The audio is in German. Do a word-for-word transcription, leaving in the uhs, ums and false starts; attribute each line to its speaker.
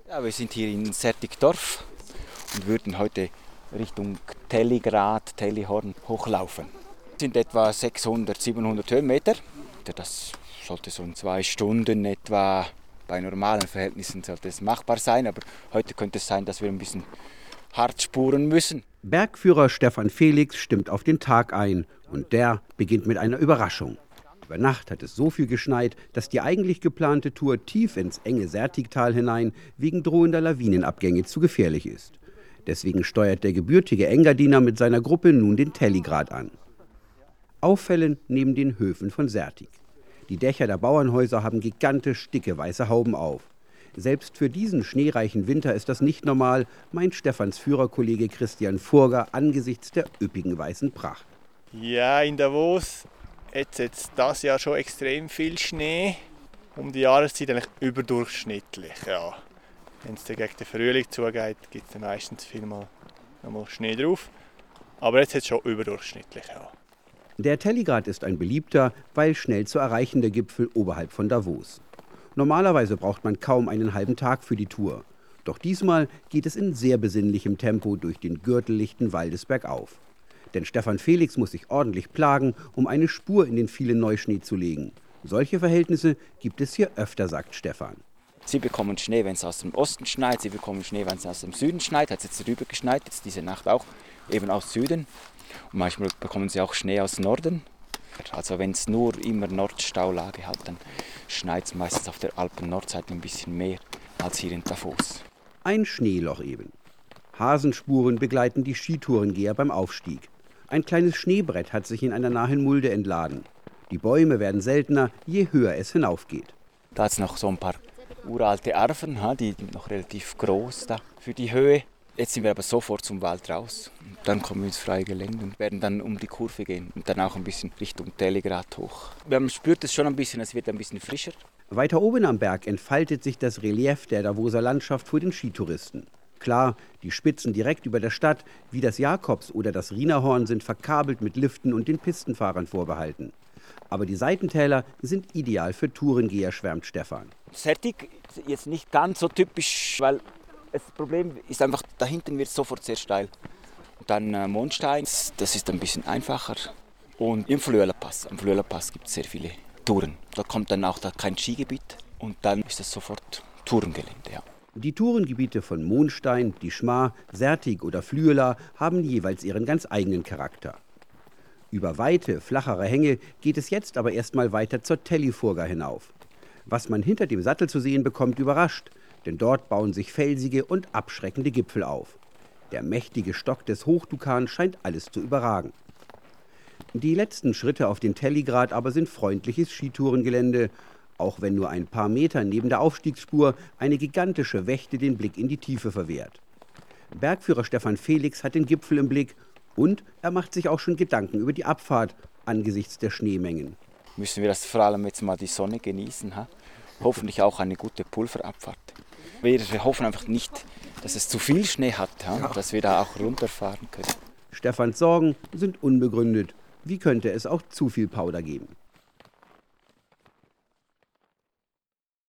Speaker 1: Ja, wir sind hier in Sertigdorf und würden heute Richtung Telligrad, Tellihorn hochlaufen. Es sind etwa sechshundert, siebenhundert Höhenmeter. Das sollte so in zwei Stunden etwa, bei normalen Verhältnissen sollte es machbar sein, aber heute könnte es sein, dass wir ein bisschen hart spuren müssen.
Speaker 2: Bergführer Stefan Felix stimmt auf den Tag ein und der beginnt mit einer Überraschung. Über Nacht hat es so viel geschneit, dass die eigentlich geplante Tour tief ins enge Sertigtal hinein wegen drohender Lawinenabgänge zu gefährlich ist. Deswegen steuert der gebürtige Engadiner mit seiner Gruppe nun den Telligrad an. Auffällend neben den Höfen von Sertig. Die Dächer der Bauernhäuser haben gigantisch dicke weiße Hauben auf. Selbst für diesen schneereichen Winter ist das nicht normal, meint Stefans Führerkollege Christian Furger angesichts der üppigen weißen Pracht.
Speaker 3: Ja, in Davos jetzt jetzt das Jahr schon extrem viel Schnee. Um die Jahreszeit eigentlich überdurchschnittlich. Ja. Wenn es dann gegen den Frühling zugeht, gibt es dann meistens viel mal, mal Schnee drauf. Aber jetzt ist es schon überdurchschnittlich. Ja.
Speaker 2: Der Telligrad ist ein beliebter, weil schnell zu erreichender Gipfel oberhalb von Davos. Normalerweise braucht man kaum einen halben Tag für die Tour. Doch diesmal geht es in sehr besinnlichem Tempo durch den gürtellichten Waldes bergauf. Denn Stefan Felix muss sich ordentlich plagen, um eine Spur in den vielen Neuschnee zu legen. Solche Verhältnisse gibt es hier öfter, sagt Stefan.
Speaker 1: Sie bekommen Schnee, wenn es aus dem Osten schneit, sie bekommen Schnee, wenn es aus dem Süden schneit. Hat es jetzt drüber geschneit, jetzt diese Nacht auch, eben aus Süden. Und manchmal bekommen sie auch Schnee aus Norden. Also wenn es nur immer Nordstaulage hat, dann schneit es meistens auf der Alpen-Nordseite ein bisschen mehr als hier in Davos.
Speaker 2: Ein Schneeloch eben. Hasenspuren begleiten die Skitourengeher beim Aufstieg. Ein kleines Schneebrett hat sich in einer nahen Mulde entladen. Die Bäume werden seltener, je höher es hinaufgeht.
Speaker 1: Da hat es noch so ein paar uralte Arven, die sind noch relativ groß da für die Höhe. Jetzt sind wir aber sofort zum Wald raus. Dann kommen wir ins freie Gelände und werden dann um die Kurve gehen und dann auch ein bisschen Richtung Telligrad hoch. Man spürt es schon ein bisschen, es wird ein bisschen frischer.
Speaker 2: Weiter oben am Berg entfaltet sich das Relief der Davoser Landschaft für den Skitouristen. Klar, die Spitzen direkt über der Stadt, wie das Jakobs- oder das Rienerhorn, sind verkabelt mit Liften und den Pistenfahrern vorbehalten. Aber die Seitentäler sind ideal für Tourengeher, schwärmt Stefan.
Speaker 1: Sertig ist jetzt nicht ganz so typisch, weil das Problem ist einfach, da hinten wird es sofort sehr steil. Und dann äh, Mondstein, das ist ein bisschen einfacher. Und im Flöelapass, am Flöelapass gibt es sehr viele Touren. Da kommt dann auch da kein Skigebiet und dann ist das sofort Tourengelände. Ja.
Speaker 2: Die Tourengebiete von Mondstein, die Schmar, Sertig oder Flüela haben jeweils ihren ganz eigenen Charakter. Über weite, flachere Hänge geht es jetzt aber erstmal weiter zur Tellifurga hinauf. Was man hinter dem Sattel zu sehen bekommt, überrascht, denn dort bauen sich felsige und abschreckende Gipfel auf. Der mächtige Stock des Hochdukan scheint alles zu überragen. Die letzten Schritte auf den Telligrad aber sind freundliches Skitourengelände, auch wenn nur ein paar Meter neben der Aufstiegsspur eine gigantische Wächte den Blick in die Tiefe verwehrt. Bergführer Stefan Felix hat den Gipfel im Blick und er macht sich auch schon Gedanken über die Abfahrt angesichts der Schneemengen.
Speaker 1: Müssen wir das vor allem jetzt mal die Sonne genießen, ha? Hoffentlich auch eine gute Pulverabfahrt. Wir hoffen einfach nicht, dass es zu viel Schnee hat, ha? Dass wir da auch runterfahren können.
Speaker 2: Stefans Sorgen sind unbegründet. Wie könnte es auch zu viel Powder geben?